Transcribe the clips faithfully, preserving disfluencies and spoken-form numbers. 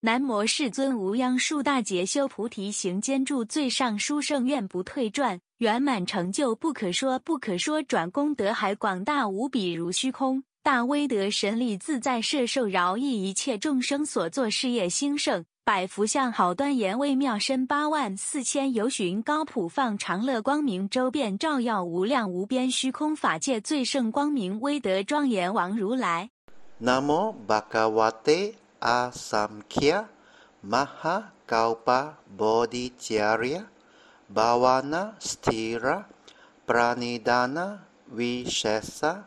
南无世尊无央树大劫修菩提行坚住最上殊胜愿不退转，圆满成就不可说不可说转功德海广大无比如虚空，大威德神力自在摄受饶益一切众生所作事业兴盛，百福相好端严微妙身八万四千由旬高普放长乐光明周遍照耀无量无边虚空法界最胜光明威德庄严王如来。 Namo Bhagavate Asamkhya Maha Kaupa Bodhicharya Bhavana Stira Pranidhana Vishesa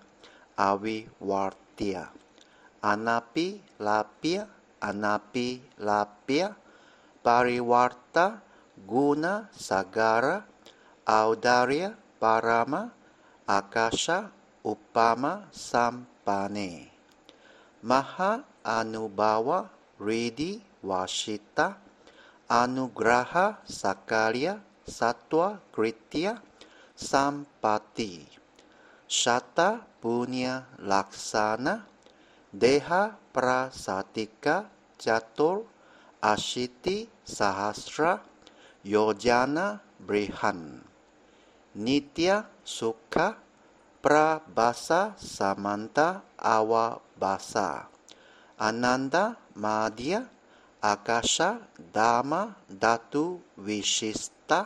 Avivartya Anapi Lapya Anapi Lapya Parivarta Guna Sagara Audarya Parama Akasha Upama Sampane Maha Anubhava Riddhi Vashita Anugraha Sakarya Sattva Kritya Sampati Shata Punya Laksana Deha Prasatika Jatur Ashiti Sahasra Yojana Brihan Nitya Sukha Prabhasa Samanta Awabhasa Ananda Madhya Akasha Dhamma Dhatu Vishista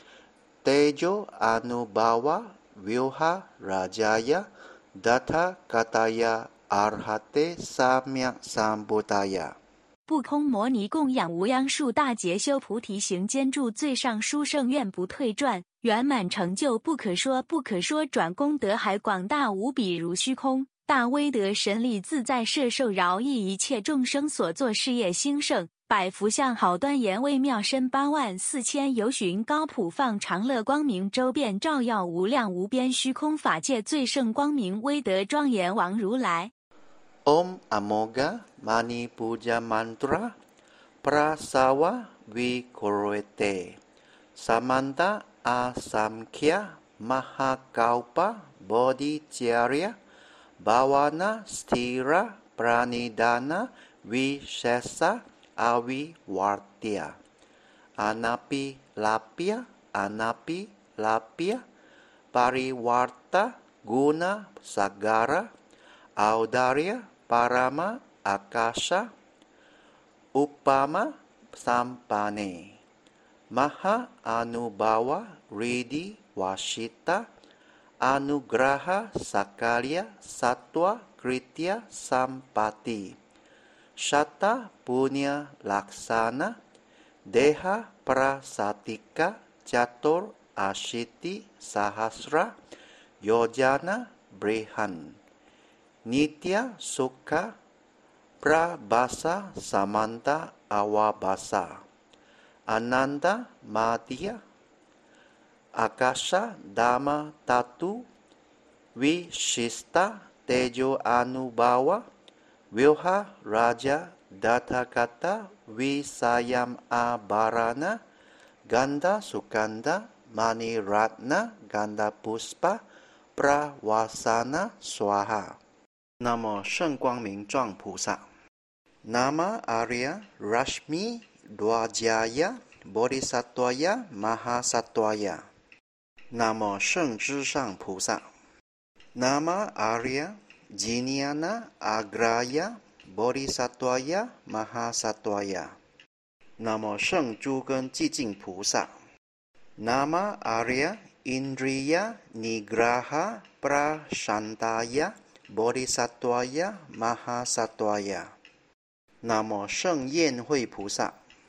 Tejo Anubhava Vyuha Rajaya Datha Kataya Arhate Samyak Sambhutaya 不空摩尼供养无央树大劫修菩提行坚住最上殊胜愿不退转，圆满成就不可说不可说转功德海广大无比如虚空，大威德神力自在摄受饶益一切众生所作事业兴盛，百福相好端严微妙身八万四千由旬高普放长乐光明周遍照耀无量无边虚空法界最胜光明威德庄严王如来。 Om Amoga Mani Puja Mantra Prasawa Vikurvete Samanta Asamkhya Mahakaupa Bodhicharya Bhavana Stira Pranidhana Vishesa Avivartya Anapi Lapya Anapi Lapya Parivarta Guna Sagara Audarya Parama Akasha Upama Sampane Maha Anubhava Riddhi Vashita Anugraha Sakarya Sattva Kritya Sampati Shata Punya Laksana Deha Prasatika Jatur Ashiti Sahasra Yojana Brihan Nitya Sukha Prabhasa Samanta Awabhasa Ananda Madhya Akasha Dhamma Tatu Vishista Tejo Anubhava Vyuha Raja Datakata Visayam Abharana Ganda Sukanda Mani Ratna Ganda Puspa Pravasana Swaha Namo 圣光明幢菩萨 Nama Arya Rashmi Dwajaya Bodhisattvaya Mahasattvaya Namo 圣之上菩萨 Nama Arya Jnana Agraya Bodhisattvaya Mahasattvaya Namo 圣诸根寂静菩萨 Nama Arya Indriya Nigraha Prashantaya Bodhisattvaya Mahasattvaya Namo 圣宴会菩萨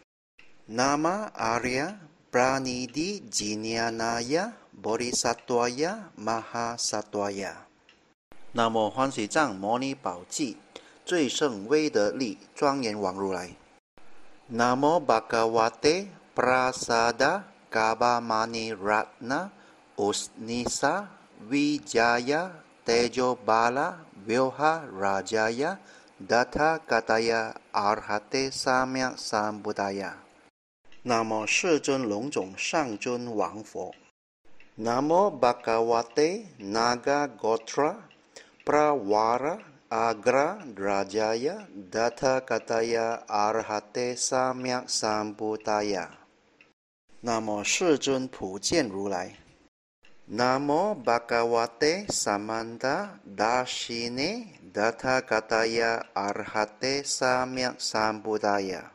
Nama Arya Pranidhi Jnanaya Bodhisattvaya Mahasattvaya Namo 欢喜藏摩尼宝记最胜威德力庄严王如来 Namo Bhagavate Prasada Kabamani Ratna Usnisa Vijaya Tejo Bala Vyoha Rajaya Datha Kataya Arhate Samyak Sambhutaya Namo 世尊龙种上尊王佛 Namo Bhagavate Naga Gotra Prawara Agra Rajaya Datha Kataya Arhate Samyak Sambuddhaya。南无世尊普见如来。南无 Bhagavate Samanta Darshine Datha Kataya Arhate Samyak Sambuddhaya。